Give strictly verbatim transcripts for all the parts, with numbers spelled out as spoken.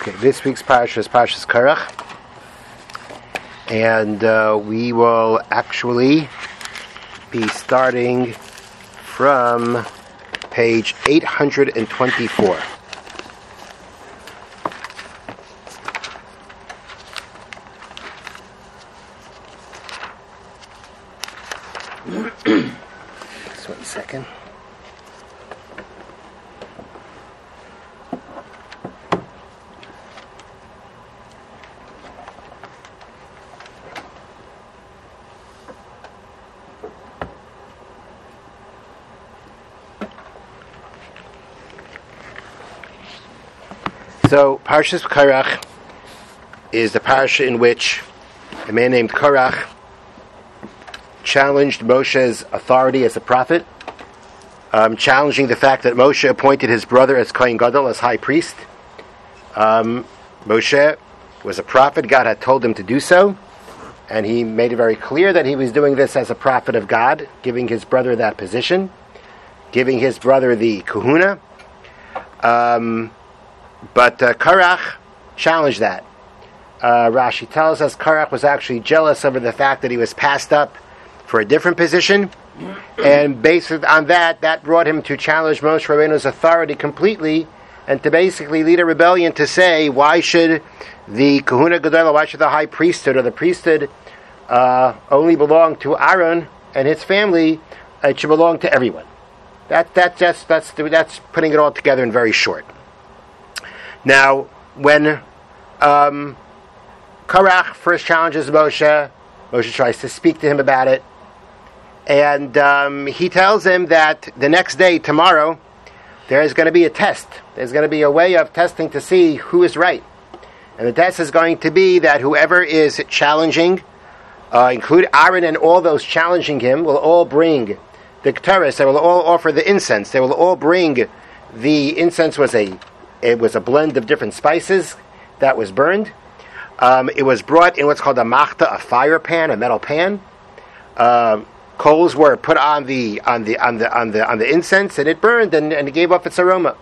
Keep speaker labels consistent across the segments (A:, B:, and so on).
A: Okay, this week's parsha is Parshas Korach, and uh, we will actually be starting from page eight hundred twenty-four. Just one second. So, Parshas Korach is the parsha in which a man named Korach challenged Moshe's authority as a prophet, um, challenging the fact that Moshe appointed his brother as Kohen Gadol, as high priest. Um, Moshe was a prophet. God had told him to do so, and he made it very clear that he was doing this as a prophet of God, giving his brother that position, giving his brother the kahuna. Um... But uh, Korach challenged that. Uh, Rashi tells us Korach was actually jealous over the fact that he was passed up for a different position, and based on that, that brought him to challenge Moshe Rabbeinu's authority completely, and to basically lead a rebellion to say, why should the Kahuna Gedolah, why should the high priesthood or the priesthood uh, only belong to Aaron and his family? It should belong to everyone. That that just that's that's putting it all together in very short. Now, when um, Korach first challenges Moshe, Moshe tries to speak to him about it, and um, he tells him that the next day, tomorrow, there is going to be a test. There's going to be a way of testing to see who is right. And the test is going to be that whoever is challenging, uh, include Aaron and all those challenging him, will all bring the Ketores, they will all offer the incense, they will all bring, the incense was a It was a blend of different spices that was burned. Um, it was brought in what's called a machta, a fire pan, a metal pan. Uh, coals were put on the on the on the on the on the incense, and it burned and, and it gave up its aroma.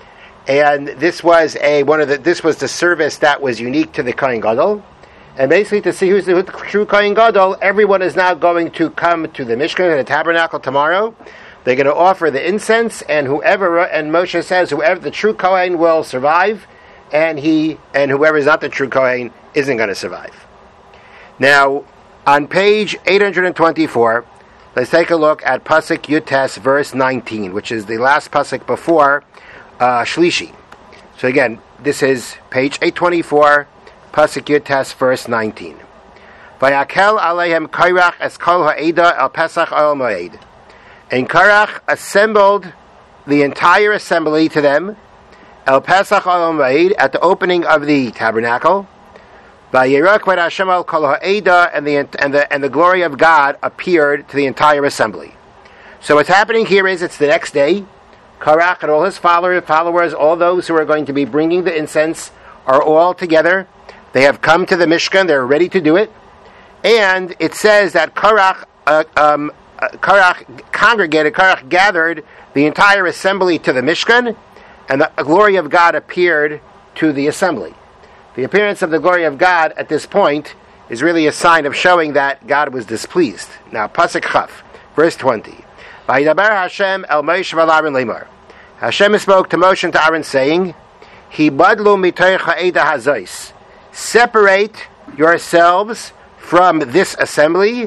A: And this was a one of the this was the service that was unique to the Kohen Gadol. And basically, to see who's the, who's the true Kohen Gadol, everyone is now going to come to the Mishkan and the tabernacle tomorrow. They're going to offer the incense, and whoever, and Moshe says, whoever the true Kohen will survive, and he, and whoever is not the true Kohen isn't going to survive. Now, on page eight hundred twenty-four, let's take a look at Pasuk Yutes, verse nineteen, which is the last Pasuk before uh, Shlishi. So again, this is page eight twenty-four, Pasuk Yutes, verse nineteen. Vayakel aleihem Korach es kol ha'eda el Pesach el Moed. And Korach assembled the entire assembly to them, El Pesach Al Moed, at the opening of the tabernacle. Vayirah Kvod Hashem al Kol Ha'eda, and the and the and the glory of God appeared to the entire assembly. So what's happening here is it's the next day. Korach and all his followers, followers, all those who are going to be bringing the incense, are all together. They have come to the Mishkan. They're ready to do it, and it says that Korach. Uh, um, Uh, Korach congregated, Korach gathered the entire assembly to the Mishkan, and the glory of God appeared to the assembly. The appearance of the glory of God at this point is really a sign of showing that God was displeased. Now, Pasuk Chaf, verse twenty. Vayidaber Hashem el Moshe v'Aaron lemar. Hashem spoke to Moshe and to Aaron, saying, Hibadlu mitoich ha'eda hazois. Separate yourselves from this assembly,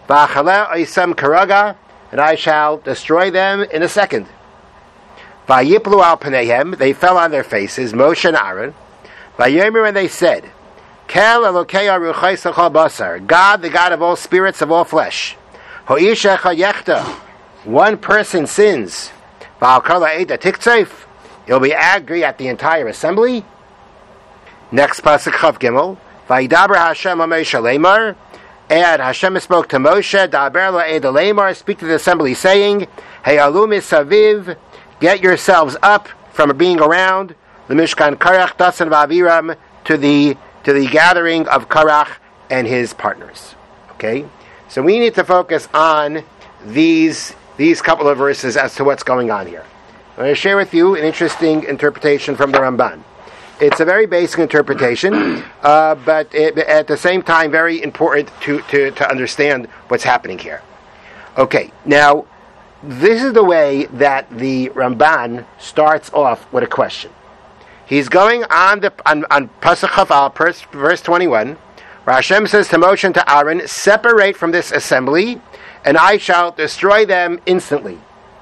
A: and I shall destroy them in a second. Vayiplu al panehem, they fell on their faces, Moshe and Aaron. Vayomer, and they said, Kel Elokei aruchai sechol basar, God, the God of all spirits of all flesh. Ho'isha chayechta, one person sins. Va'al kol ha'eda tiktzeif, he'll be angry at the entire assembly. Next pasuk Chav Gimel. Vayidaber Hashem Moshe lemar. And Hashem spoke to Moshe, Da'aber la'ed lemar, speak to the assembly, saying, Hey alum saviv, get yourselves up from being around the Mishkan Korach, Dasan v'Aviram, to the to the gathering of Korach and his partners. Okay, so we need to focus on these these couple of verses as to what's going on here. I'm going to share with you an interesting interpretation from the Ramban. It's a very basic interpretation, uh, but it, at the same time, very important to, to, to understand what's happening here. Okay, now, this is the way that the Ramban starts off with a question. He's going on the on, on Pasuk Chaval, verse twenty-one, where Hashem says to Moshe and to Aaron, separate from this assembly, and I shall destroy them instantly.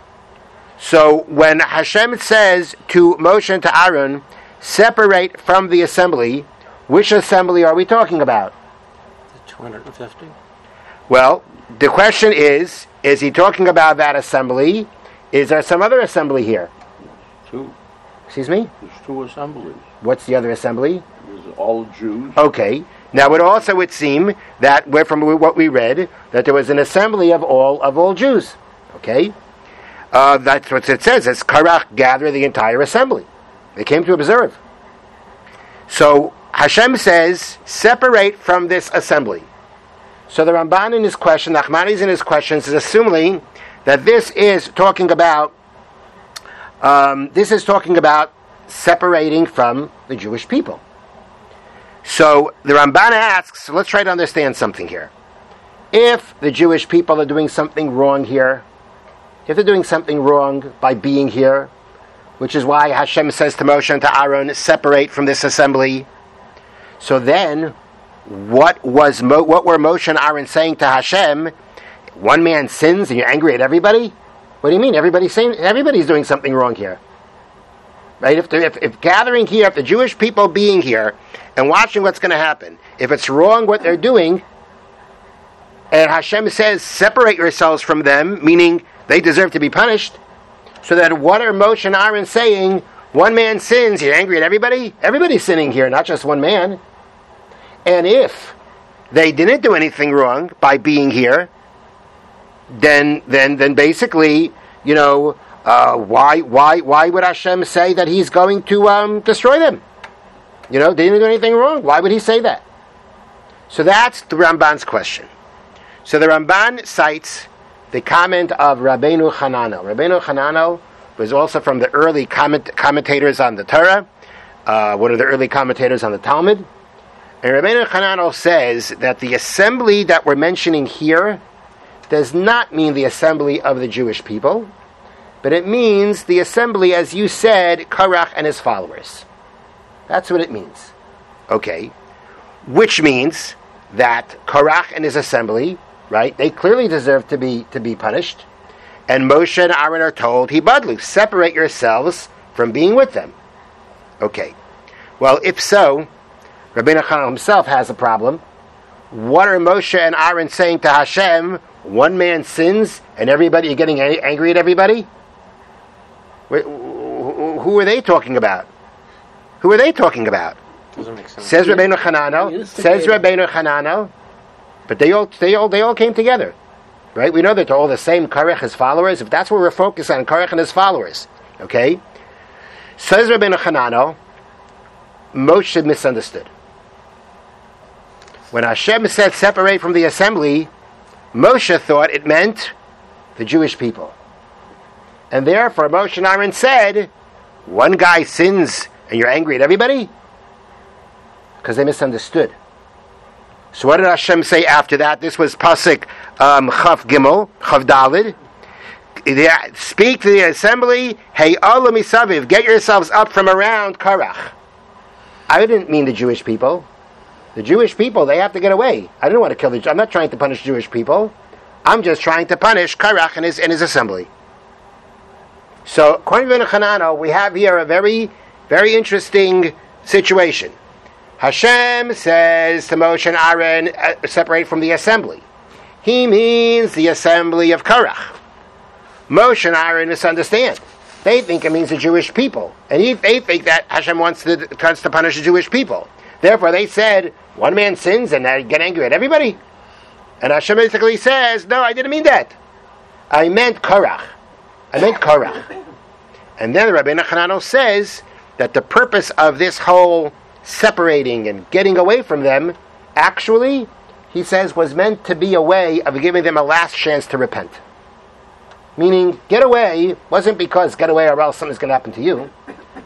A: So when Hashem says to Moshe and to Aaron, separate from the assembly, which assembly are we talking about?
B: The two hundred fifty?
A: Well, the question is, is he talking about that assembly? Is there some other assembly here?
C: Two.
A: Excuse me?
C: There's two assemblies.
A: What's the other assembly?
C: There's all Jews.
A: Okay. Now it also would seem that we're from what we read, that there was an assembly of all of all Jews. Okay? Uh, that's what it says. It's Karach gather the entire assembly. They came to observe. So Hashem says, separate from this assembly. So the Ramban in his question, Nachmanides in his questions, is assuming that this is talking about um, this is talking about separating from the Jewish people. So the Ramban asks, let's try to understand something here. If the Jewish people are doing something wrong here, if they're doing something wrong by being here, which is why Hashem says to Moshe and to Aaron, separate from this assembly, so then what was Mo- what were Moshe and Aaron saying to Hashem? One man sins and you're angry at everybody? What do you mean? Everybody's saying everybody's doing something wrong here, right? If, if if gathering here, if the Jewish people being here and watching what's going to happen, if it's wrong what they're doing, and Hashem says separate yourselves from them, meaning they deserve to be punished. So that what are Moshe and Aaron saying? One man sins, you're angry at everybody? Everybody's sinning here, not just one man. And if they didn't do anything wrong by being here, then then then basically, you know, uh, why why why would Hashem say that He's going to um, destroy them? You know, they didn't do anything wrong. Why would He say that? So that's the Ramban's question. So the Ramban cites the comment of Rabbeinu Hananel. Rabbeinu Hananel was also from the early comment, commentators on the Torah, uh, one of the early commentators on the Talmud. And Rabbeinu Hananel says that the assembly that we're mentioning here does not mean the assembly of the Jewish people, but it means the assembly, as you said, Korach and his followers. That's what it means. Okay. Which means that Korach and his assembly, right, they clearly deserve to be to be punished. And Moshe and Aaron are told, Hibadlu, separate yourselves from being with them. Okay. Well, if so, Rabbeinu Hananel himself has a problem. What are Moshe and Aaron saying to Hashem? One man sins and everybody, you're getting angry at everybody? Who are they talking about? Who are they talking about?
B: Doesn't make sense.
A: Says Rabbeinu Hananel. Says Rabbeinu Hananel. But they all, they all, they all came together, right? We know that they're all the same. Korach, his followers. If that's what we're focused on, Korach and his followers, okay? Says Rabbeinu Hananel, Moshe misunderstood. When Hashem said separate from the assembly, Moshe thought it meant the Jewish people, and therefore Moshe and Aaron said, "One guy sins and you're angry at everybody," because they misunderstood. So what did Hashem say after that? This was Pasuk um, Chav Gimel, Chav Dalid. Speak to the assembly, Hey Olam Misaviv, get yourselves up from around Korach. I didn't mean the Jewish people. The Jewish people, they have to get away. I didn't want to kill the Jews. I'm not trying to punish Jewish people. I'm just trying to punish Korach and his, and his assembly. So, according to Rabbeinu Hananel, we have here a very, very interesting situation. Hashem says to Moshe and Aaron, uh, separate from the assembly. He means the assembly of Korach. Moshe and Aaron misunderstand. They think it means the Jewish people. And he, they think that Hashem wants to, wants to punish the Jewish people. Therefore, they said, one man sins and I get angry at everybody. And Hashem basically says, no, I didn't mean that. I meant Korach. I meant Korach. And then Rabbeinu Hananel says that the purpose of this whole separating and getting away from them, actually, he says, was meant to be a way of giving them a last chance to repent. Meaning, get away wasn't because get away or else something's going to happen to you,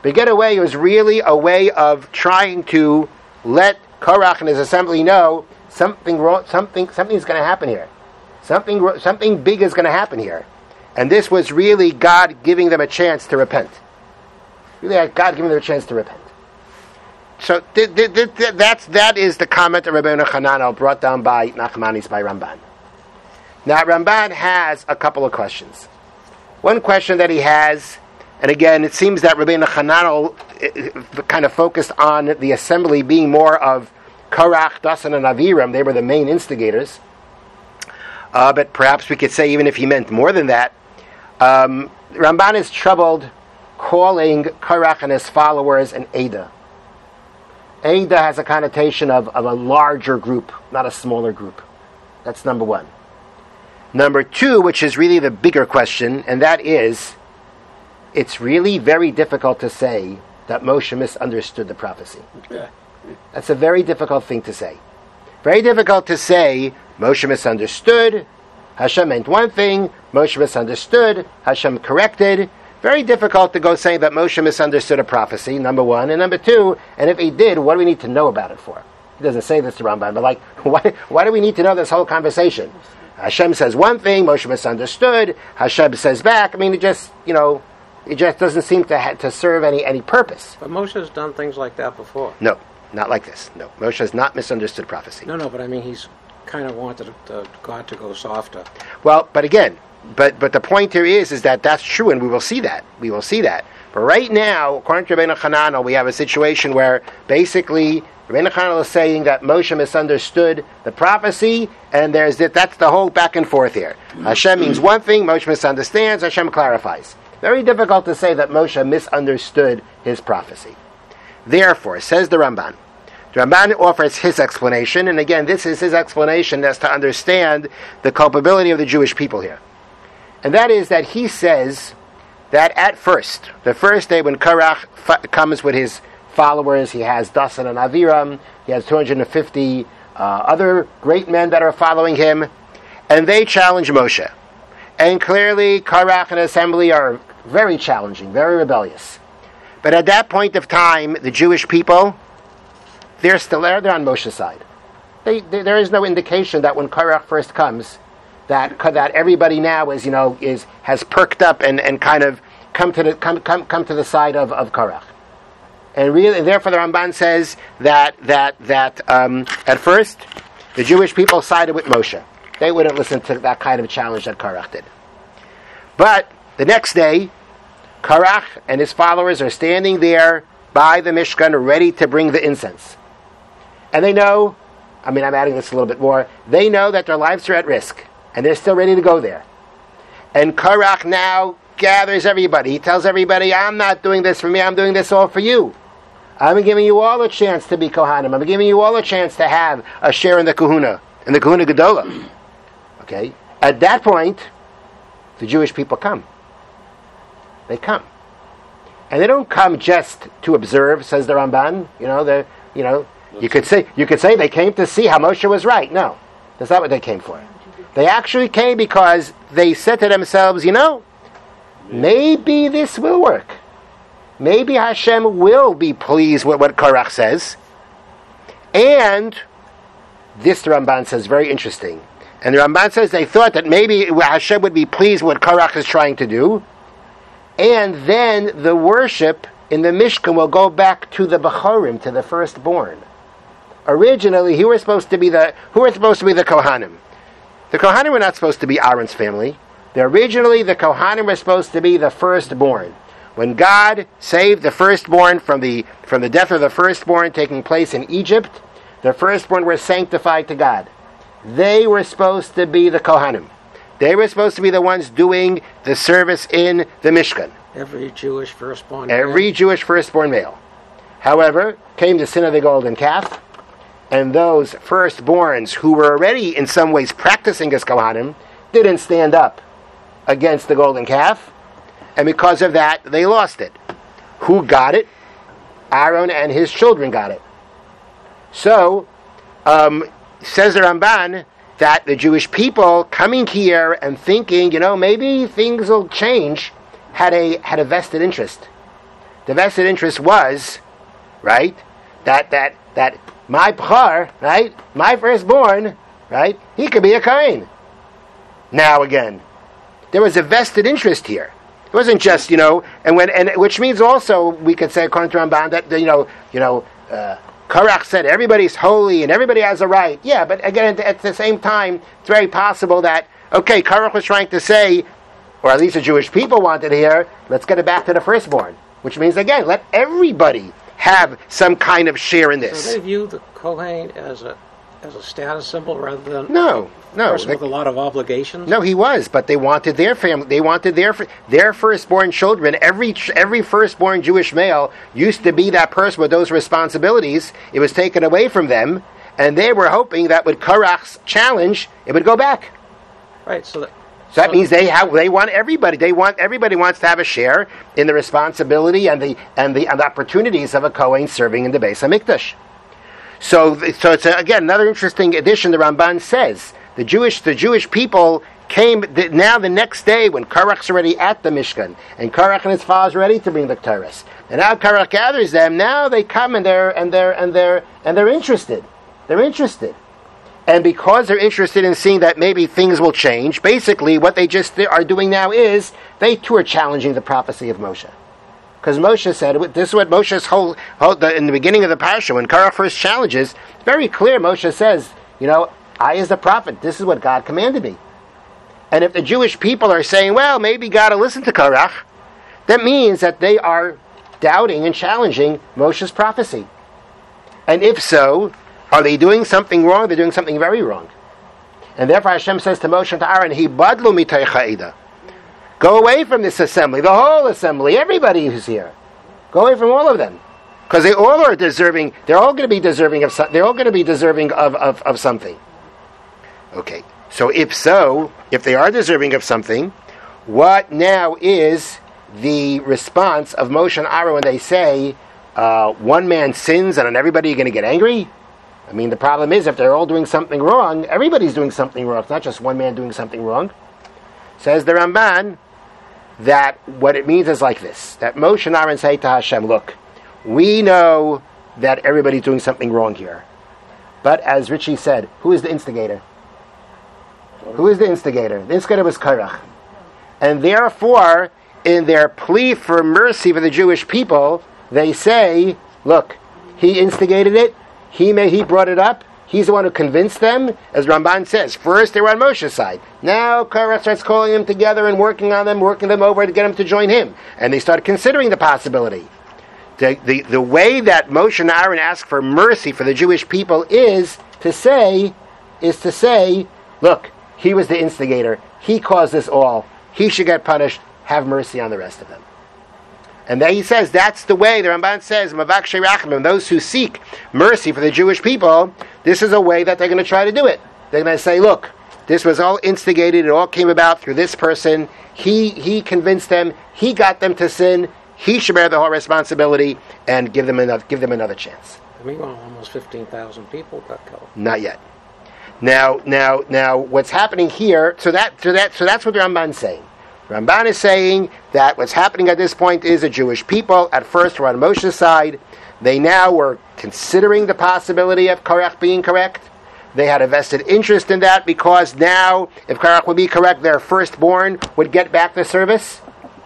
A: Beged Away was really a way of trying to let Korach and his assembly know something wrong, something, something's going to happen here. Something, something big is going to happen here. And this was really God giving them a chance to repent. Really, God giving them a chance to repent. So th- th- th- th- that's, that is the comment of Rabbeinu Hananel brought down by Nachmanis, by Ramban. Now, Ramban has a couple of questions. One question that he has, and again, it seems that Rabbeinu Hananel kind of focused on the assembly being more of Korach, Dasan, and Aviram. They were the main instigators. Uh, but perhaps we could say, even if he meant more than that, um, Ramban is troubled calling Korach and his followers an Eidah. Eidah has a connotation of, of a larger group, not a smaller group. That's number one. Number two, which is really the bigger question, and that is, it's really very difficult to say that Moshe misunderstood the prophecy. That's a very difficult thing to say. Very difficult to say, Moshe misunderstood, Hashem meant one thing, Moshe misunderstood, Hashem corrected. Very difficult to go saying that Moshe misunderstood a prophecy, number one. And number two, and if he did, what do we need to know about it for? He doesn't say this to Ramban, but like, why, why do we need to know this whole conversation? Hashem says one thing, Moshe misunderstood, Hashem says back. I mean, it just, you know, it just doesn't seem to ha- to serve any, any purpose.
B: But Moshe has done things like that before.
A: No, not like this. No, Moshe has not misunderstood prophecy.
B: No, no, but I mean, he's kind of wanted uh, God to go softer.
A: Well, but again, but but the point here is, is that that's true, and we will see that. We will see that. But right now, according to Rabbeinu Hananel, we have a situation where basically Rabbeinu Hananel is saying that Moshe misunderstood the prophecy, and there's that. That's the whole back and forth here. Hashem means one thing, Moshe misunderstands, Hashem clarifies. Very difficult to say that Moshe misunderstood his prophecy. Therefore, says the Ramban, the Ramban offers his explanation, and again, this is his explanation as to understand the culpability of the Jewish people here. And that is that he says that at first, the first day when Korach f- comes with his followers, he has Dasan and Aviram, he has two hundred fifty uh, other great men that are following him, and they challenge Moshe. And clearly, Korach and assembly are very challenging, very rebellious. But at that point of time, the Jewish people, they're still there, they're on Moshe's side. They, they, there is no indication that when Korach first comes, that that everybody now is, you know, is has perked up and, and kind of come to the come come come to the side of, of Korach. And really, therefore, the Ramban says that that that um, at first the Jewish people sided with Moshe. They wouldn't listen to that kind of challenge that Korach did. But the next day, Korach and his followers are standing there by the Mishkan, ready to bring the incense. And they know, I mean, I'm adding this a little bit more, they know that their lives are at risk, and they're still ready to go there. And Korach now gathers everybody. He tells everybody, I'm not doing this for me, I'm doing this all for you. I'm giving you all a chance to be Kohanim. I'm giving you all a chance to have a share in the Kahuna, in the Kahuna Gedola. Okay? At that point, the Jewish people come. They come. And they don't come just to observe, says the Ramban. You know, they you know, you could say you could say they came to see how Moshe was right. No. That's not what they came for. They actually came because they said to themselves, you know, maybe this will work. Maybe Hashem will be pleased with what Korach says. And this, the Ramban says, very interesting. And the Ramban says they thought that maybe Hashem would be pleased with what Korach is trying to do. And then the worship in the Mishkan will go back to the Bechorim, to the firstborn. Originally, who were supposed to be the who were supposed to be the Kohanim? The Kohanim were not supposed to be Aaron's family. They're originally, the Kohanim were supposed to be the firstborn. When God saved the firstborn from the from the death of the firstborn taking place in Egypt, the firstborn were sanctified to God. They were supposed to be the Kohanim. They were supposed to be the ones doing the service in the Mishkan.
B: Every Jewish firstborn
A: Every
B: male.
A: Jewish firstborn male. However, came the sin of the golden calf, and those firstborns who were already in some ways practicing as Kohanim didn't stand up against the golden calf, and because of that, they lost it. Who got it? Aaron and his children got it. So, um, says the Ramban, that the Jewish people coming here and thinking, you know, maybe things will change, had a had a vested interest. The vested interest was, right, that that that my bchar, right, my firstborn, right, he could be a Kohen. Now again, there was a vested interest here. It wasn't just, you know, and when and which means also we could say according to Ramban that you know, you know, uh, Korach said everybody's holy and everybody has a right. Yeah, but again, at the same time, it's very possible that okay, Korach was trying to say, or at least the Jewish people wanted to hear, let's get it back to the firstborn, which means again, let everybody have some kind of share in this.
B: So they view the Kohen as a as a status symbol rather than
A: no, no,
B: a person
A: they,
B: with a lot of obligations.
A: No, he was, but they wanted their family. They wanted their their firstborn children. Every every firstborn Jewish male used to be that person with those responsibilities. It was taken away from them, and they were hoping that with Korach's challenge, it would go back.
B: Right. So that.
A: So that means they have. They want everybody. They want everybody wants to have a share in the responsibility and the and the, and the opportunities of a Kohen serving in the Beis Hamikdash. So, so it's a, again another interesting addition. The Ramban says the Jewish the Jewish people came the, now the next day when Korach's already at the Mishkan and Korach and his followers are ready to bring the Torahs. And now Korach gathers them. Now they come and they're and they're and they're and they're interested. They're interested. And because they're interested in seeing that maybe things will change, basically what they just are doing now is they too are challenging the prophecy of Moshe. Because Moshe said, this is what Moshe's whole, whole the, in the beginning of the parasha, when Korach first challenges, it's very clear. Moshe says, you know, I as the prophet, this is what God commanded me. And if the Jewish people are saying, well, maybe God will listen to Korach, that means that they are doubting and challenging Moshe's prophecy. And if so, are they doing something wrong? They're doing something very wrong. And therefore Hashem says to Moshe and to Aaron, Hibadlu mitay cha'ida. Go away from this assembly, the whole assembly, everybody who's here. Go away from all of them. Because they all are deserving, they're all going to be deserving of they're all going to be deserving of, of, of something. Okay. So if so, if they are deserving of something, what now is the response of Moshe and Aaron when they say, uh, one man sins and on everybody you're going to get angry? I mean, the problem is if they're all doing something wrong, everybody's doing something wrong. It's not just one man doing something wrong. Says the Ramban that what it means is like this, that Moshe and Aaron say to Hashem, look, we know that everybody's doing something wrong here. But as Richie said, who is the instigator? Who is the instigator? The instigator was Korach. And therefore, in their plea for mercy for the Jewish people, they say, look, he instigated it, he may, he brought it up, he's the one who convinced them. As Ramban says, first they were on Moshe's side. Now Korach starts calling them together and working on them, working them over to get them to join him. And they start considering the possibility. The, the, the way that Moshe and Aaron ask for mercy for the Jewish people is to say, is to say, look, he was the instigator. He caused this all. He should get punished. Have mercy on the rest of them. And then he says, that's the way, the Ramban says, Mavakshe Rachamim, those who seek mercy for the Jewish people, this is a way that they're going to try to do it. They're going to say, look, this was all instigated, it all came about through this person. He he convinced them, he got them to sin, he should bear the whole responsibility and give them another, give them another chance.
B: Meanwhile, almost fifteen thousand people got killed.
A: Not yet. Now, now, now, what's happening here? So that, so that, so that's what the Ramban's saying. Ramban is saying that what's happening at this point is the Jewish people at first were on Moshe's side. They now were considering the possibility of Korach being correct. They had a vested interest in that because now, if Korach would be correct, their firstborn would get back the service.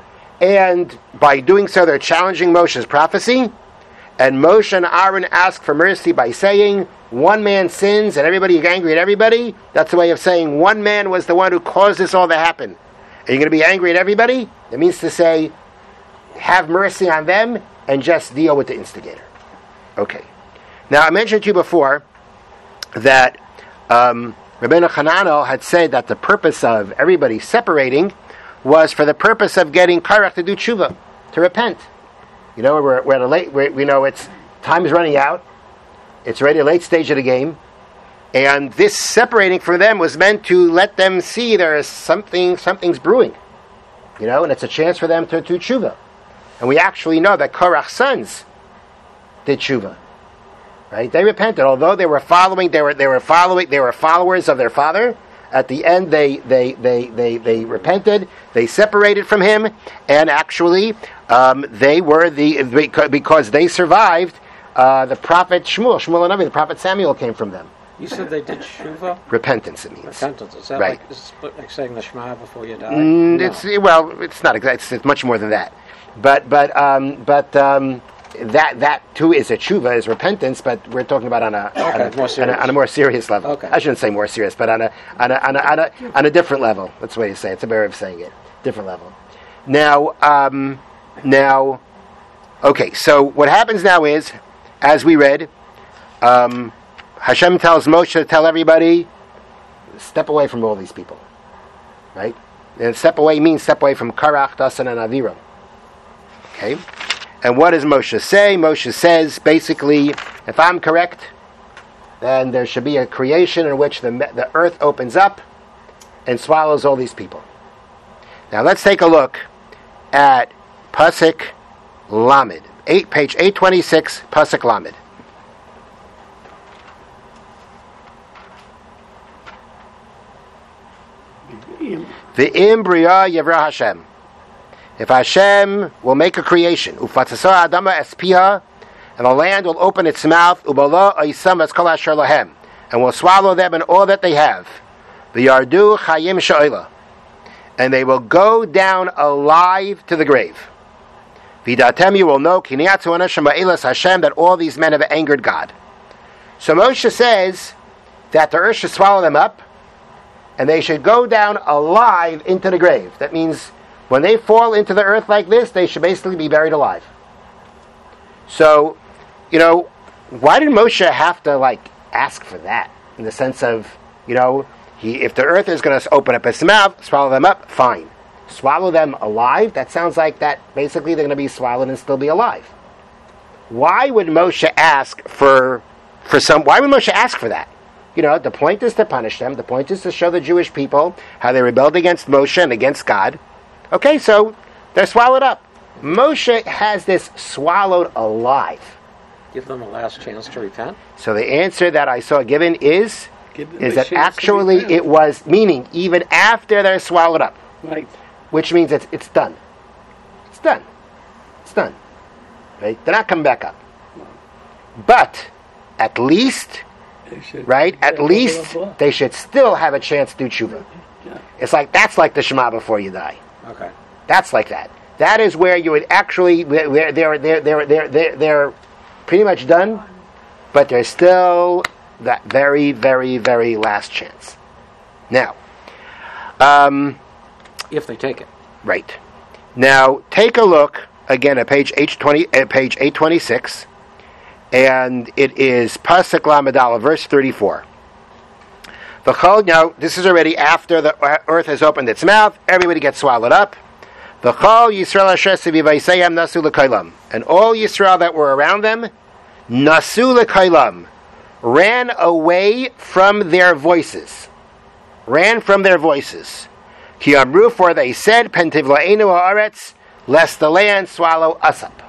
A: And by doing so, they're challenging Moshe's prophecy. And Moshe and Aaron ask for mercy by saying, one man sins and everybody is angry at everybody. That's a way of saying one man was the one who caused this all to happen. Are you going to be angry at everybody? That means to say, have mercy on them and just deal with the instigator. Okay. Now, I mentioned to you before that um, Rabbeinu Hananel had said that the purpose of everybody separating was for the purpose of getting Korach to do tshuva, to repent. You know, we're, we're at a late, we're, we know it's, time is running out. It's already a late stage of the game. And this separating from them was meant to let them see there is something, something's brewing. You know, and it's a chance for them to do tshuva. And we actually know that Korach's sons did tshuva. Right? They repented. Although they were following, they were they were following, they were followers of their father. At the end, they they they they, they repented. They separated from him, and actually, Um, they were the because they survived uh, the prophet Shmuel, Shmuel and Navi. The prophet Samuel came from them.
B: You said they did tshuva?
A: Repentance, it means.
B: Repentance. Is that
A: Right.
B: like, is it like saying the Shema before you die?
A: Mm,
B: No.
A: It's well, it's not exact. It's, it's much more than that. But but um, but um, that that too is a tshuva, is repentance. But we're talking about on a, on, a
B: more
A: on,
B: serious.
A: a on a more serious level.
B: Okay.
A: I shouldn't say more serious, but on a on a on a on a, on a different level. That's the way you say it. It's a better way of saying it. Different level. Now um, now, okay. So what happens now is, as we read, um, Hashem tells Moshe to tell everybody, step away from all these people, right? And step away means step away from Karach, Dasan, and Aviram. Okay? And what does Moshe say? Moshe says, basically, if I'm correct, then there should be a creation in which the the earth opens up and swallows all these people. Now let's take a look at Pasuk Lamed, eight, page eight twenty-six, Pasuk Lamed. The Imbriya Yevra Hashem. If Hashem will make a creation, Ufatzasar Adama Espiha, and the land will open its mouth, Ubala Aisam Eskol Asher Lahem, and will swallow them and all that they have. The Yardu Chayim Sha'ila, and they will go down alive to the grave. Vidatem, you will know, Kiniyatzu Anashim Ba'ilas Hashem, that all these men have angered God. So Moshe says that the earth should swallow them up, and they should go down alive into the grave. That means when they fall into the earth like this, they should basically be buried alive. So, you know, why did Moshe have to, like, ask for that? In the sense of, you know, he, if the earth is going to open up its mouth, swallow them up, fine. Swallow them alive? That sounds like that basically they're going to be swallowed and still be alive. Why would Moshe ask for, for some, why would Moshe ask for that? You know, the point is to punish them. The point is to show the Jewish people how they rebelled against Moshe and against God. Okay, so they're swallowed up. Moshe has this swallowed alive.
B: Give them a last chance to repent?
A: So the answer that I saw given is,
D: Give them
A: is
D: a
A: that
D: chance to
A: actually
D: repent.
A: it was, meaning even after they're swallowed up,
D: Right.
A: which means it's it's done. It's done. It's done. Right? They're not coming back up. But at least,
D: They should-
A: right? At
D: blah, blah,
A: least
D: blah, blah.
A: they should still have a chance to do tshuva.
D: Yeah.
A: It's like, that's like the Shema before you die.
B: Okay.
A: That's like that. That is where you would actually, they're, they're, they're, they're, they're, they're, they're pretty much done, but there's still that very, very, very last chance. Now, um,
B: If they take it.
A: right. Now, take a look, again, at page eight twenty, at page eight twenty-six, and it is Pasuk Lamed Aleph, verse thirty-four. V'chol, now, this is already after the earth has opened its mouth, everybody gets swallowed up. V'chol Yisrael asher sevivaysayam nasu l'kailam. And all Yisrael that were around them, nasu l'kailam, ran away from their voices. Ran from their voices. Ki amru, for they said, pentiv la'enu ha'aretz, lest the land swallow us up.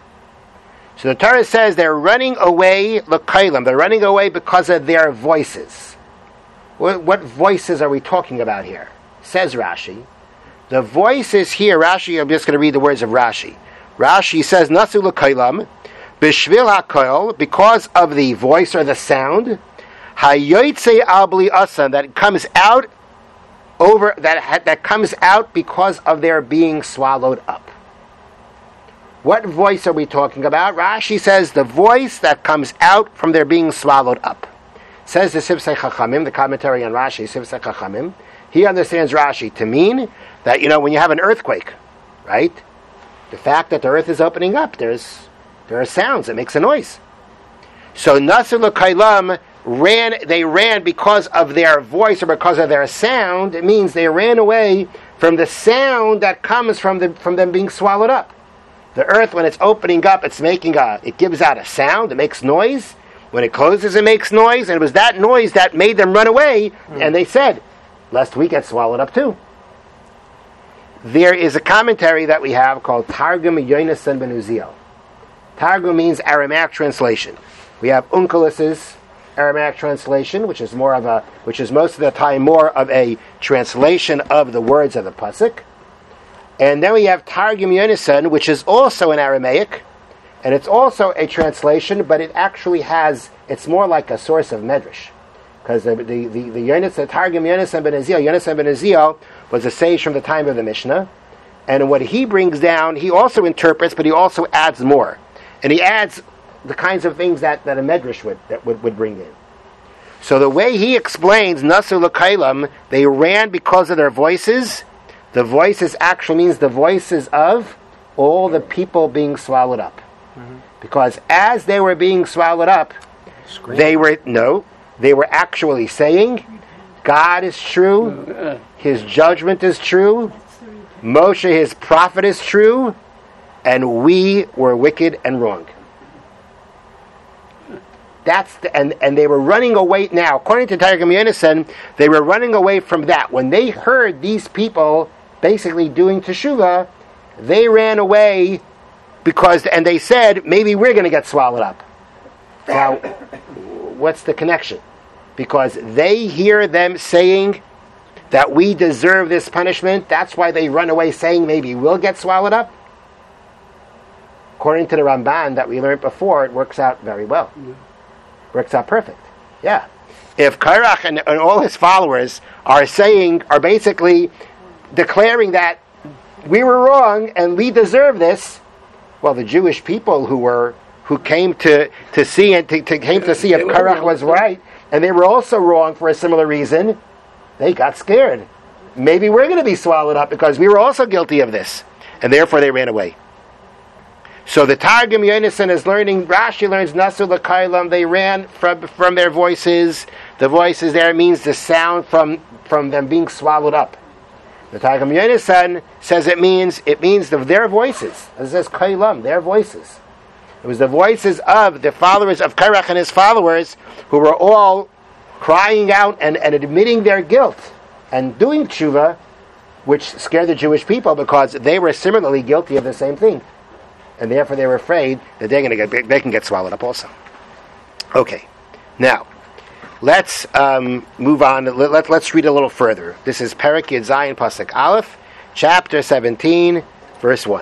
A: So the Torah says they're running away l'kailam. They're running away because of their voices. What, what voices are we talking about here? Says Rashi. The voices here, Rashi, I'm just going to read the words of Rashi. Rashi says, Nasu l'kailam, b'shvil ha'koil, because of the voice or the sound, hayoytze abli asan, that comes out over, that, that comes out because of their being swallowed up. What voice are we talking about? Rashi says, the voice that comes out from their being swallowed up. Says the Sifsei Chachamim, the commentary on Rashi, Sifsei Chachamim, he understands Rashi to mean that, you know, when you have an earthquake, right? The fact that the earth is opening up, there's there are sounds, it makes a noise. So Nasu l'kailam ran, they ran because of their voice or because of their sound. It means they ran away from the sound that comes from the from them being swallowed up. The earth, when it's opening up, it's making a, it gives out a sound, it makes noise. When it closes, it makes noise, and it was that noise that made them run away, mm. and they said, lest we get swallowed up too. There is a commentary that we have called Targum Yonasan ben Uziel. Targum means Aramaic translation. We have Onkelus's Aramaic translation, which is more of a, which is most of the time more of a translation of the words of the pasuk. And then we have Targum Yonasan, which is also in Aramaic, and it's also a translation, but it actually has, it's more like a source of Medrash. Because the, the, the, the, Yonas, the Targum Yonasan ben Aziel, Yonasan ben Aziel was a sage from the time of the Mishnah, and what he brings down, he also interprets, but he also adds more. And he adds the kinds of things that, that a Medrash would, that would, would bring in. So the way he explains Nasu L'Kailam, they ran because of their voices. The voices actually means the voices of all the people being swallowed up. Mm-hmm. Because as they were being swallowed up, Scream. they were, no, they were actually saying, God is true, His judgment is true, Moshe, His prophet, is true, and we were wicked and wrong. That's the, and, and they were running away. Now, according to Targum Yonasan, they were running away from that. When they heard these people basically doing teshuvah, they ran away because, and they said, maybe we're going to get swallowed up. Now, what's the connection? Because they hear them saying that we deserve this punishment, that's why they run away saying maybe we'll get swallowed up. According to the Ramban that we learned before, it works out very well. Yeah. Works out perfect. Yeah. If Korach and, and all his followers are saying, are basically declaring that we were wrong and we deserve this, well, the Jewish people who were who came to, to see and to, to came to see if Korach was right, and they were also wrong for a similar reason, they got scared. Maybe we're going to be swallowed up because we were also guilty of this, and therefore they ran away. So the Targum Yonasan is learning, Rashi learns Nasu L'Kailam, they ran from, from their voices. The voices there means the sound from, from them being swallowed up. The Targum Yonasan says it means it means the, their voices. It says Kailam, their voices. It was the voices of the followers of Korach and his followers who were all crying out and, and admitting their guilt and doing tshuva, which scared the Jewish people because they were similarly guilty of the same thing. And therefore they were afraid that they're going to get they can get swallowed up also. Okay, now let's um, move on. Let, let, let's read a little further. This is Perek Yud Zayin Pasuk Aleph, chapter seventeen, verse one.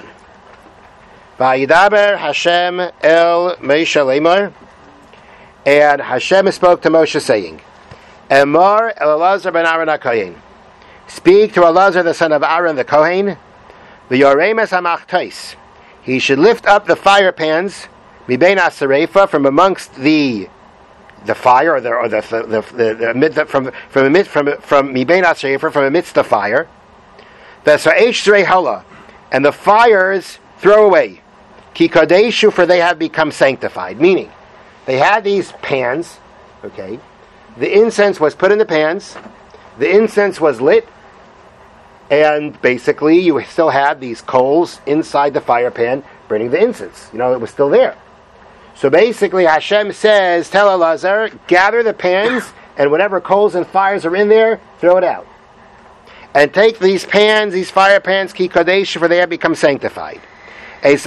A: Vayidaber Hashem el Moshe lemor, and Hashem spoke to Moshe saying, Emor el Elazar ben Aaron HaKohen, speak to Elazar the son of Aaron the Kohen, v'yoremes hamachtais. He should lift up the fire pans, mibein asarefa, from amongst the the fire, or the or the the, the, the, the from from amidst from from mibein asarefa, from amidst the fire. V'sa'esh zrei hala, and the fires throw away. Ki kadeshu, for they have become sanctified. Meaning, they had these pans. Okay, the incense was put in the pans. The incense was lit. And basically, you still had these coals inside the fire pan burning the incense. You know, it was still there. So basically, Hashem says, tell Elazar, gather the pans, and whatever coals and fires are in there, throw it out. And take these pans, these fire pans, ki kadesh, for they have become sanctified. The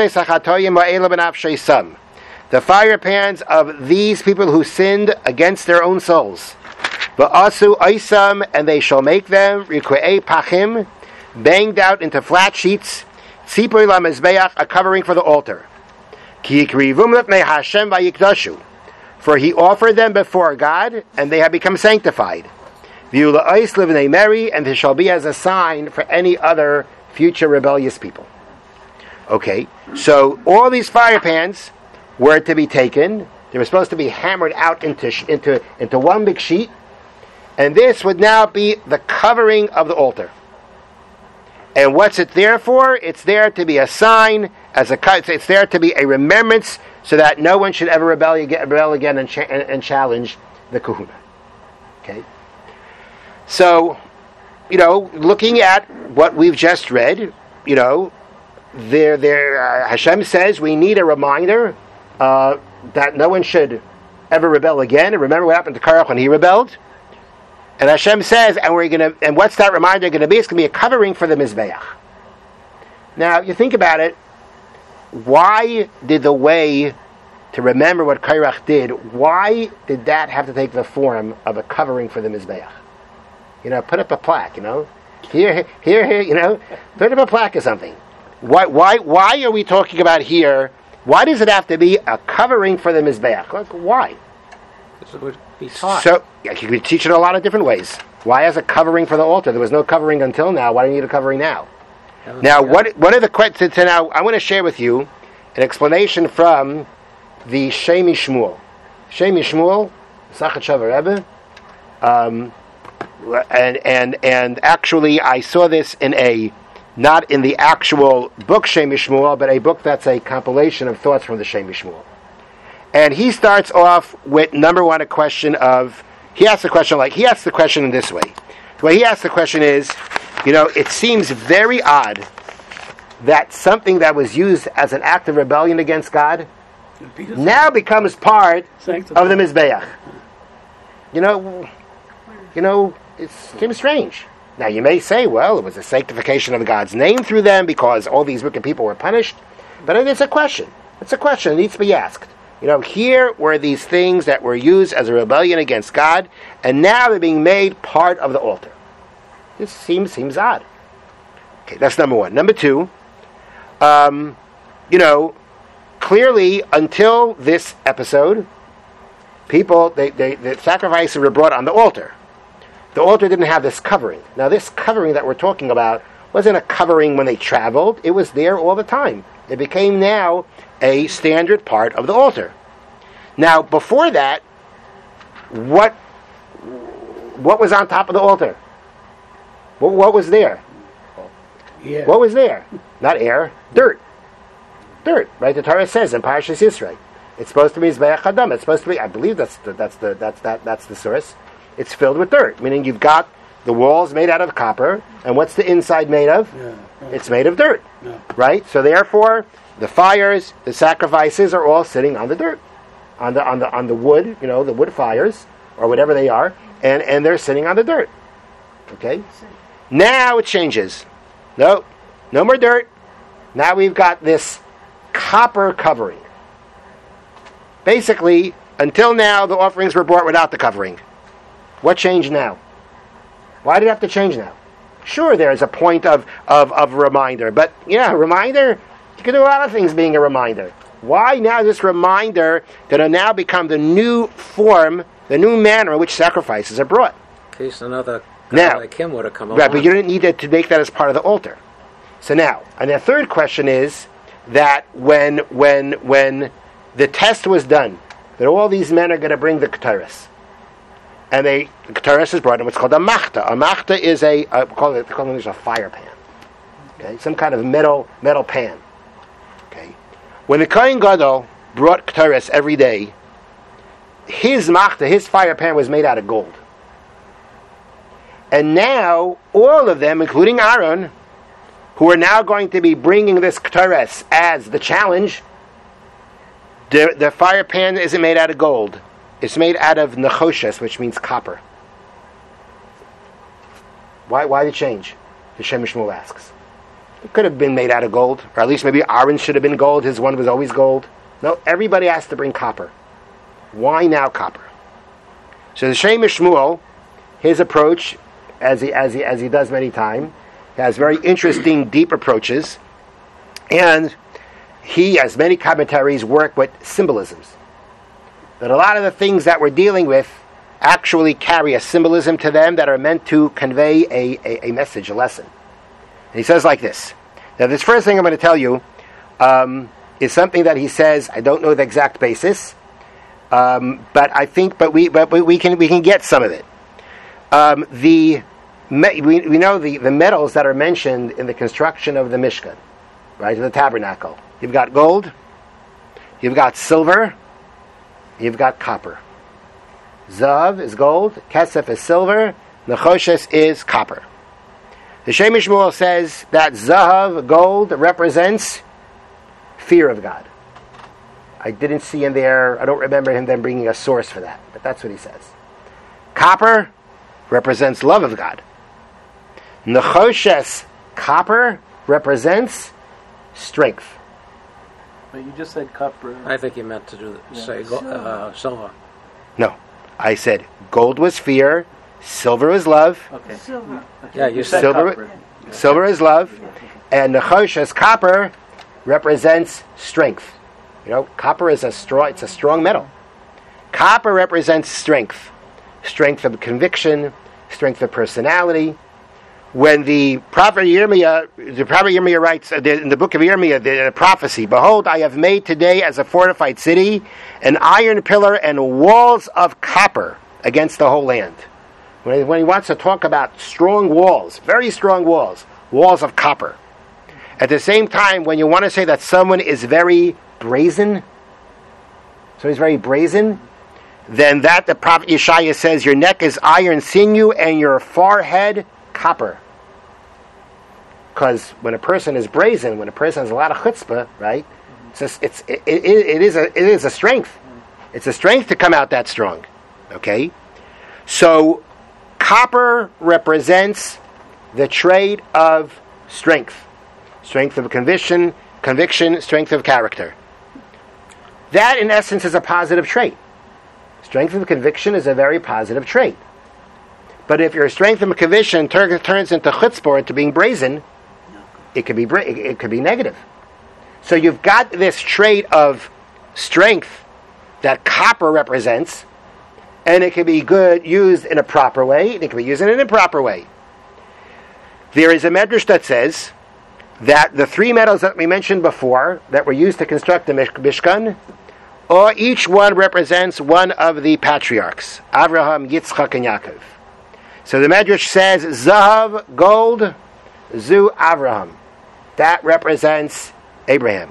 A: fire pans of these people who sinned against their own souls. Va'asu oisam, and they shall make them rikuei pachim, banged out into flat sheets, tzipur lamezbeach, a covering for the altar. Ki yikrivum lepnei Hashem vayikdashu, for he offered them before God, and they have become sanctified. V'ula ois livnei Meri, and they shall be as a sign for any other future rebellious people. Okay, so all these fire pans were to be taken. They were supposed to be hammered out into into into one big sheet. And this would now be the covering of the altar. And what's it there for? It's there to be a sign, as a it's there to be a remembrance, so that no one should ever rebel again, rebel again and, cha- and challenge the kahuna. Okay. So, you know, looking at what we've just read, you know, there, there, uh, Hashem says we need a reminder uh, that no one should ever rebel again. And remember what happened to Korach when he rebelled. And Hashem says, and we're gonna, and what's that reminder going to be? It's going to be a covering for the Mizbeach. Now, you think about it. Why did the way to remember what Korach did? Why did that have to take the form of a covering for the Mizbeach? You know, put up a plaque. You know, Here, here, here, you know, put up a plaque or something. Why, why, why are we talking about here? Why does it have to be a covering for the Mizbeach? Like, why?
B: This would be taught.
A: So, yeah, you could teach it a lot of different ways. Why as a covering for the altar? There was no covering until now. Why do you need a covering now? Now, what, one of the questions, now, I want to share with you an explanation from the Shemi Shmuel. Shemi Shmuel, Sachat Shavar Rebbe, um, and, and, and actually I saw this in a, not in the actual book Shemi Shmuel, but a book that's a compilation of thoughts from the Shemi Shmuel. And he starts off with, number one, a question of, he asks the question like, he asks the question in this way. The way he asks the question is, you know, it seems very odd that something that was used as an act of rebellion against God now becomes part of the Mizbeach. You know, you know, it seems strange. Now you may say, well, it was a sanctification of God's name through them because all these wicked people were punished. But it's a question. It's a question that needs to be asked. You know, here were these things that were used as a rebellion against God, and now they're being made part of the altar. This seems seems odd. Okay, that's number one. Number two, um, you know, clearly until this episode, people, they, they, the sacrifices were brought on the altar. The altar didn't have this covering. Now, this covering that we're talking about wasn't a covering when they traveled. It was there all the time. It became now a standard part of the altar. Now, before that, what what was on top of the altar? What, what was there?
B: Yeah.
A: What was there? Not air, dirt. Dirt, right? The Torah says in Parashas Yisro, it's supposed to be Mizbeach Hadam. It's supposed to be. I believe that's the, that's the that's that that's the source. It's filled with dirt, meaning you've got the walls made out of copper, and what's the inside made of?
D: Yeah, yeah.
A: It's made of dirt,
D: Yeah.
A: right? So therefore, the fires, the sacrifices are all sitting on the dirt, on the on the on the wood, you know, the wood fires or whatever they are, and and they're sitting on the dirt. Okay. Now it changes. No, no more dirt. Now we've got this copper covering. Basically, until now, the offerings were brought without the covering. What changed now? Why did it have to change now? Sure, there's a point of, of, of reminder, but yeah, reminder, you can do a lot of things being a reminder. Why now this reminder that will now become the new form, the new manner in which sacrifices are brought?
B: In case another guy
A: Now,
B: like him would have come
A: right,
B: along.
A: but you didn't need to, to make that as part of the altar. So now, and the third question is that when when when the test was done, that all these men are going to bring the Keteris, and they the Keteris is brought in what's called a machta. A machta is a uh, call it call it a fire pan, okay, some kind of metal metal pan. Okay, when the Kohen Gadol brought Keteris every day, his machta, his fire pan was made out of gold. And now, all of them, including Aaron, who are now going to be bringing this Keteres as the challenge, the, the fire pan isn't made out of gold. It's made out of nechoshes, which means copper. Why Why the change? The Shem Shmuel asks. It could have been made out of gold, or at least maybe Aaron should have been gold. His one was always gold. No, everybody has to bring copper. Why now copper? So the Shem Shmuel, his approach, as he as he as he does many times, has very interesting, deep approaches, and he, as many commentaries, work with symbolisms. That a lot of the things that we're dealing with actually carry a symbolism to them that are meant to convey a, a, a message, a lesson. And he says like this. Now, this first thing I'm going to tell you um, is something that he says. I don't know the exact basis, um, but I think, but we, but we can we can get some of it. Um, the we, we know the, the metals that are mentioned in the construction of the Mishkan, right, of the tabernacle. You've got gold, you've got silver, you've got copper. Zav is gold, kesef is silver, nechoshes is copper. The Shem Shmuel says that zahav, gold, represents fear of God. I didn't see in there, I don't remember him then bringing a source for that, but that's what he says. Copper represents love of God. Nechoshes, copper, represents strength.
D: But you just said copper.
B: I think you meant to do
D: Yeah.
B: say go, uh, silver.
A: No, I said gold was fear, Silver is love.
D: Okay.
E: Silver.
D: Okay.
B: Yeah, you
D: said
A: Silver-
D: copper.
A: Silver is love. And Nechoshes, copper, represents strength. You know, copper is a strong, it's a strong metal. Copper represents strength. Strength of conviction, strength of personality. When the prophet Yirmiyah, the prophet Yirmiyah writes uh, the- in the book of Yirmiyah, the, the prophecy, "Behold, I have made today as a fortified city an iron pillar and walls of copper against the whole land." When he, when he wants to talk about strong walls, very strong walls, walls of copper. At the same time, when you want to say that someone is very brazen, so he's very brazen, then that the prophet Yeshaya says, your neck is iron sinew and your forehead copper. Because when a person is brazen, when a person has a lot of chutzpah, right, it's, just, it's it, it, it is a it is a strength. It's a strength to come out that strong. Okay, so copper represents the trait of strength, strength of conviction, conviction, strength of character. That, in essence, is a positive trait. Strength of conviction is a very positive trait. But if your strength of conviction tur- turns into chutzpah, into being brazen, it could be bra- it could be negative. So you've got this trait of strength that copper represents, and it can be good used in a proper way, and it can be used in an improper way. There is a medrash that says that the three metals that we mentioned before that were used to construct the Mishkan, or each one represents one of the patriarchs, Avraham, Yitzchak, and Yaakov. So the medrash says, Zahav, gold, Zu Avraham. That represents Abraham.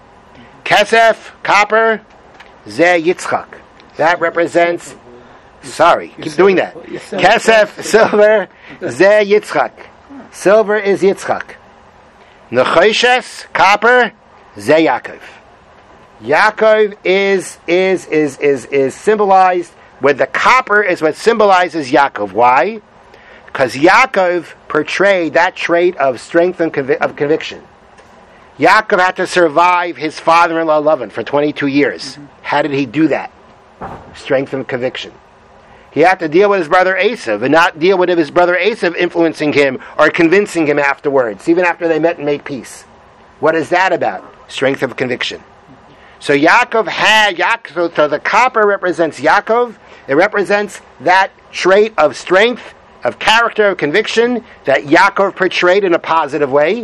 A: Kesef, copper, Ze Yitzchak. That represents, sorry, keep doing that. Kesef, silver, Ze Yitzchak. Silver is Yitzchak. Nechoshes, copper, Ze Yaakov. Yaakov is, is, is, is, is symbolized with the copper is what symbolizes Yaakov. Why? Because Yaakov portrayed that trait of strength and convi- of conviction. Yaakov had to survive his father-in-law Lavan for twenty-two years. Mm-hmm. How did he do that? Strength and conviction. He had to deal with his brother Esav and not deal with his brother Esav influencing him or convincing him afterwards, even after they met and made peace. What is that about? Strength of conviction. So Yaakov had, Yaakov, so, so the copper represents Yaakov. It represents that trait of strength, of character, of conviction that Yaakov portrayed in a positive way.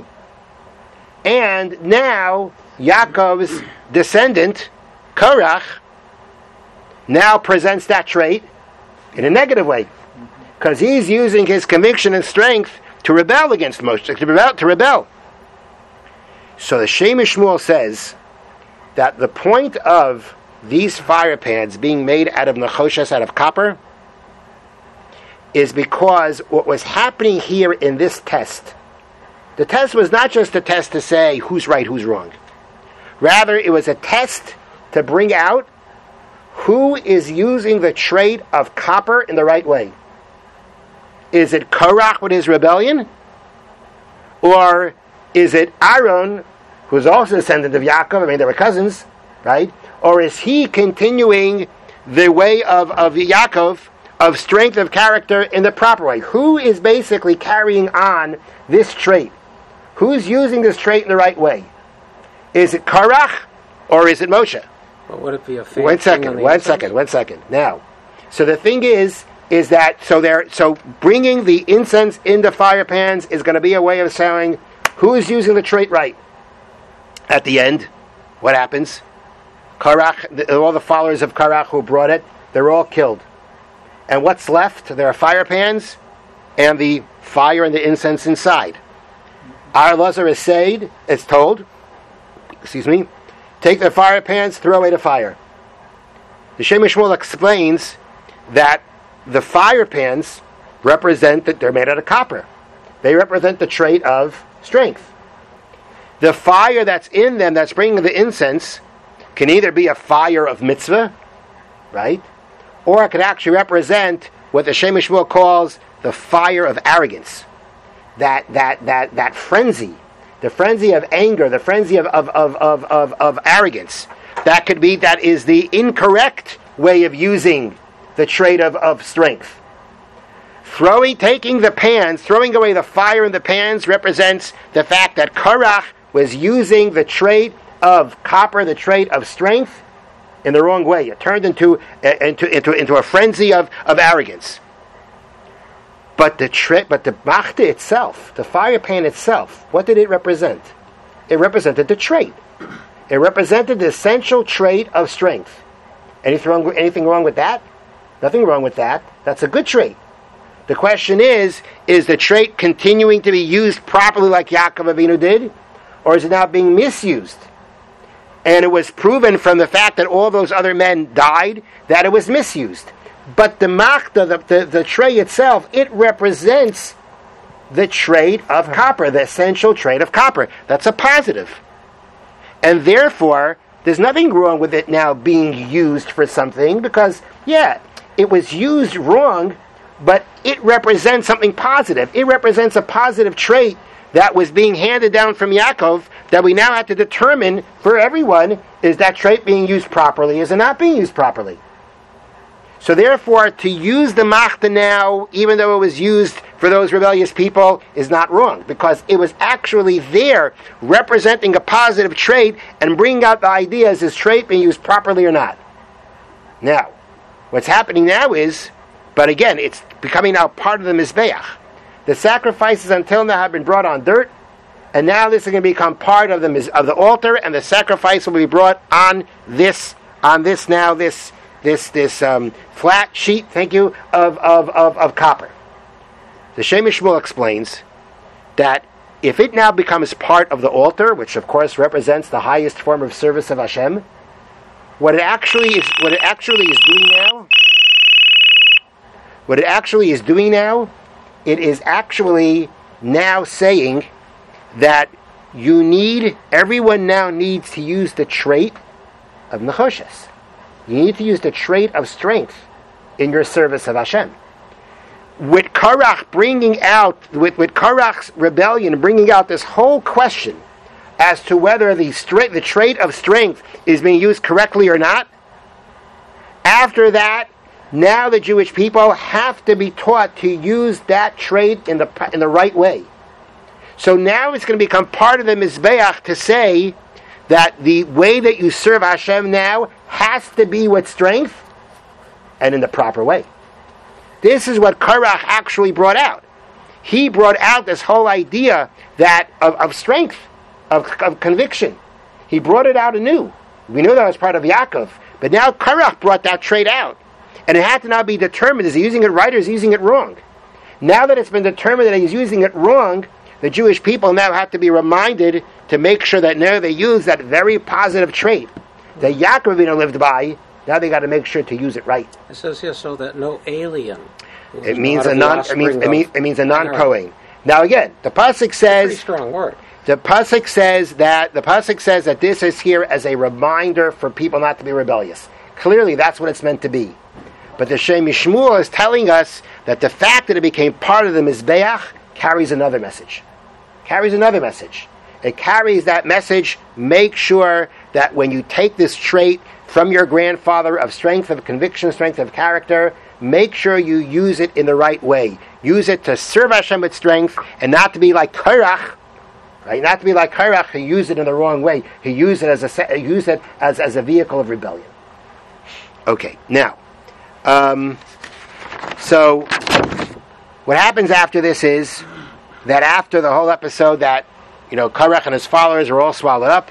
A: And now Yaakov's descendant, Korach, now presents that trait in a negative way. Because he's using his conviction and strength to rebel against Moshe, to rebel. To rebel. So the Shem Shmuel says that the point of these fire pans being made out of nechoshes, out of copper, is because what was happening here in this test, the test was not just a test to say who's right, who's wrong. Rather, it was a test to bring out who is using the trait of copper in the right way. Is it Korach with his rebellion? Or is it Aaron, who's also a descendant of Yaakov? I mean, they were cousins, right? Or is he continuing the way of, of Yaakov, of strength of character in the proper way? Who is basically carrying on this trait? Who's using this trait in the right way? Is it Korach or is it Moshe?
B: But would it be a fair
A: One
B: thing
A: second,
B: on the
A: one
B: inside?
A: second, one second. Now, so the thing is, is that so they're so bringing the incense into fire pans is going to be a way of saying who is using the trait right. At the end, what happens? Korach, the, all the followers of Korach who brought it, they're all killed. And what's left? There are fire pans and the fire and the incense inside. Our Lazar is said, it's told, excuse me, take the fire pans, throw away the fire. The Shem Shmuel explains that the fire pans represent that they're made out of copper. They represent the trait of strength. The fire that's in them, that's bringing the incense, can either be a fire of mitzvah, right? Or it could actually represent what the Shem Shmuel calls the fire of arrogance. That that that that frenzy, the frenzy of anger, the frenzy of of, of, of, of of arrogance. That could be, that is the incorrect way of using the trait of, of strength. Throwing, taking the pans, throwing away the fire in the pans represents the fact that Korach was using the trait of copper, the trait of strength, in the wrong way. It turned into into into, into a frenzy of, of arrogance. But the tra- but the machta itself, the fire pan itself, what did it represent? It represented the trait. It represented the essential trait of strength. Anything wrong, anything wrong with that? Nothing wrong with that. That's a good trait. The question is, is the trait continuing to be used properly like Yaakov Avinu did? Or is it now being misused? And it was proven from the fact that all those other men died that it was misused. But the machta, the, the, the trait itself, it represents the trait of copper, the essential trait of copper. That's a positive. And therefore, there's nothing wrong with it now being used for something, because, yeah, it was used wrong, but it represents something positive. It represents a positive trait that was being handed down from Yaakov that we now have to determine for everyone, is that trait being used properly, is it not being used properly? So therefore, to use the machta now, even though it was used for those rebellious people, is not wrong, because it was actually there representing a positive trait and bringing out the idea, is this trait being used properly or not? Now, what's happening now is, but again, it's becoming now part of the Mizbeach. The sacrifices until now have been brought on dirt, and now this is going to become part of the of the altar, and the sacrifice will be brought on this on this now this this this um, flat sheet. Thank you of of of, of copper. The Shem Shmuel explains that if it now becomes part of the altar, which of course represents the highest form of service of Hashem, what it actually is what it actually is doing now, what it actually is doing now. It is actually now saying that you need, everyone now needs to use the trait of nechoshes. You need to use the trait of strength in your service of Hashem. With Korach bringing out, with, with Korach's rebellion bringing out this whole question as to whether the, stra- the trait of strength is being used correctly or not, after that, now the Jewish people have to be taught to use that trait in the in the right way. So now it's going to become part of the Mizbeach to say that the way that you serve Hashem now has to be with strength and in the proper way. This is what Korach actually brought out. He brought out this whole idea that of, of strength, of, of conviction. He brought it out anew. We know that was part of Yaakov, but now Korach brought that trait out. And it had to now be determined, is he using it right or is he using it wrong? Now that it's been determined that he's using it wrong, the Jewish people now have to be reminded to make sure that now they use that very positive trait that Yaakov Avinu lived by. Now they got to make sure to use it right.
B: It says here, so that no alien.
A: It means a non. It means it means, it means a non-Kohen. Now again, the pasuk says.
B: Pretty strong word.
A: The pasuk says that the pasuk says that this is here as a reminder for people not to be rebellious. Clearly, that's what it's meant to be. But the Shem Shmuel is telling us that the fact that it became part of the Mizbeach carries another message. Carries another message. It carries that message, make sure that when you take this trait from your grandfather of strength of conviction, strength of character, make sure you use it in the right way. Use it to serve Hashem with strength and not to be like Korach, right? Not to be like Korach who used it in the wrong way. He used it as a, used it as, as a vehicle of rebellion. Okay, now, Um, so, what happens after this is that after the whole episode that, you know, Korach and his followers are all swallowed up,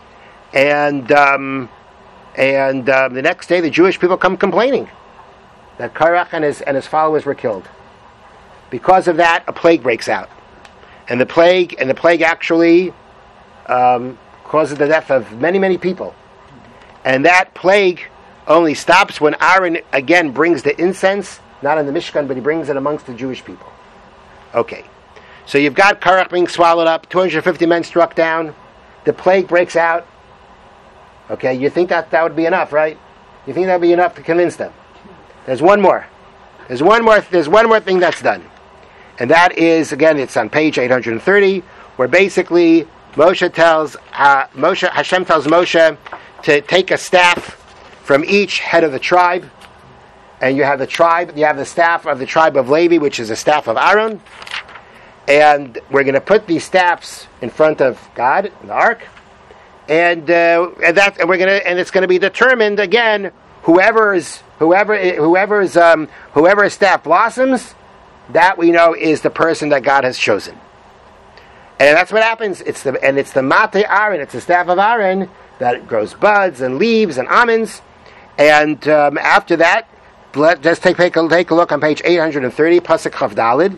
A: and um, and um, the next day the Jewish people come complaining that Korach and his and his followers were killed. Because of that, a plague breaks out, and the plague and the plague actually um, causes the death of many many people, and that plague only stops when Aaron again brings the incense, not in the Mishkan, but he brings it amongst the Jewish people. Okay, so you've got Korach being swallowed up, two hundred fifty men struck down, the plague breaks out. Okay, you think that that would be enough, right? You think that would be enough to convince them? There's one more. There's one more. There's one more thing that's done, and that is, again, it's on page eight hundred thirty, where basically Moshe tells uh, Moshe Hashem tells Moshe to take a staff from each head of the tribe, and you have the tribe, you have the staff of the tribe of Levi, which is the staff of Aaron, and we're going to put these staffs in front of God, in the ark, and uh, and that, and we're going to, and it's going to be determined again. Whoever's whoever whoever's um, whoever's staff blossoms, that we know is the person that God has chosen, and that's what happens. It's the and it's the Mate Aaron, it's the staff of Aaron that grows buds and leaves and almonds, and um, after that, let, just take take a, take a look on page eight hundred thirty, pasuk Chav Dalid.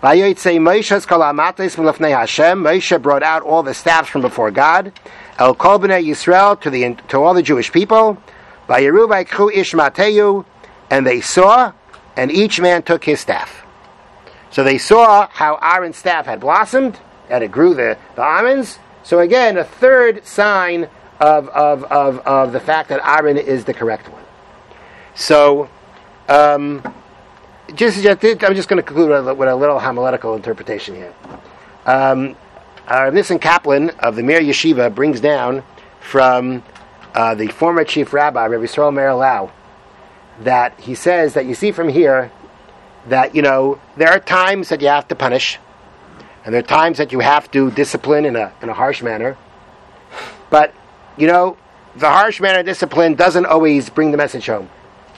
A: Moshe brought out all the staffs from before God, El Kol Bnei Yisrael, to the to all the Jewish people. Vayeru vayikchu ish mateyu, and they saw, and each man took his staff. So they saw how Aaron's staff had blossomed, and it grew the, the almonds. So again, a third sign of, of, of, of the fact that Aaron is the correct one. So, um, just, just I'm just going to conclude with a, with a little homiletical interpretation here. Um, Rav Nissen Kaplan of the Mir Yeshiva brings down from uh, the former chief rabbi, Rabbi Yisrael Meir Lau, that he says that you see from here that, you know, there are times that you have to punish, and there are times that you have to discipline in a in a harsh manner. But, you know, the harsh manner of discipline doesn't always bring the message home.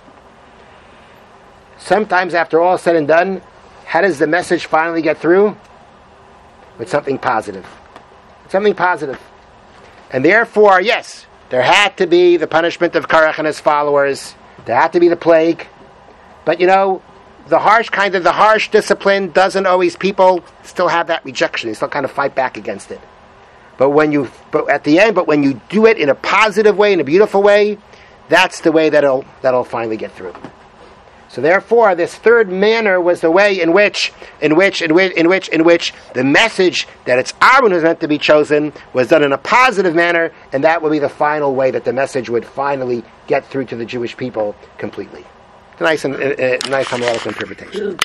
A: Sometimes, after all said and done, how does the message finally get through? With something positive. Something positive. And therefore, yes, there had to be the punishment of Korach and his followers. There had to be the plague. But, you know, the harsh kind of, the harsh discipline doesn't always, people still have that rejection. They still kind of fight back against it. But when you, but at the end, but when you do it in a positive way, in a beautiful way, that's the way that'll, that'll finally get through. So therefore, this third manner was the way in which, in which, in which, in which, in which the message that it's Aaron who's meant to be chosen was done in a positive manner, and that would be the final way that the message would finally get through to the Jewish people completely. It's a nice and uh, nice homiletical interpretation.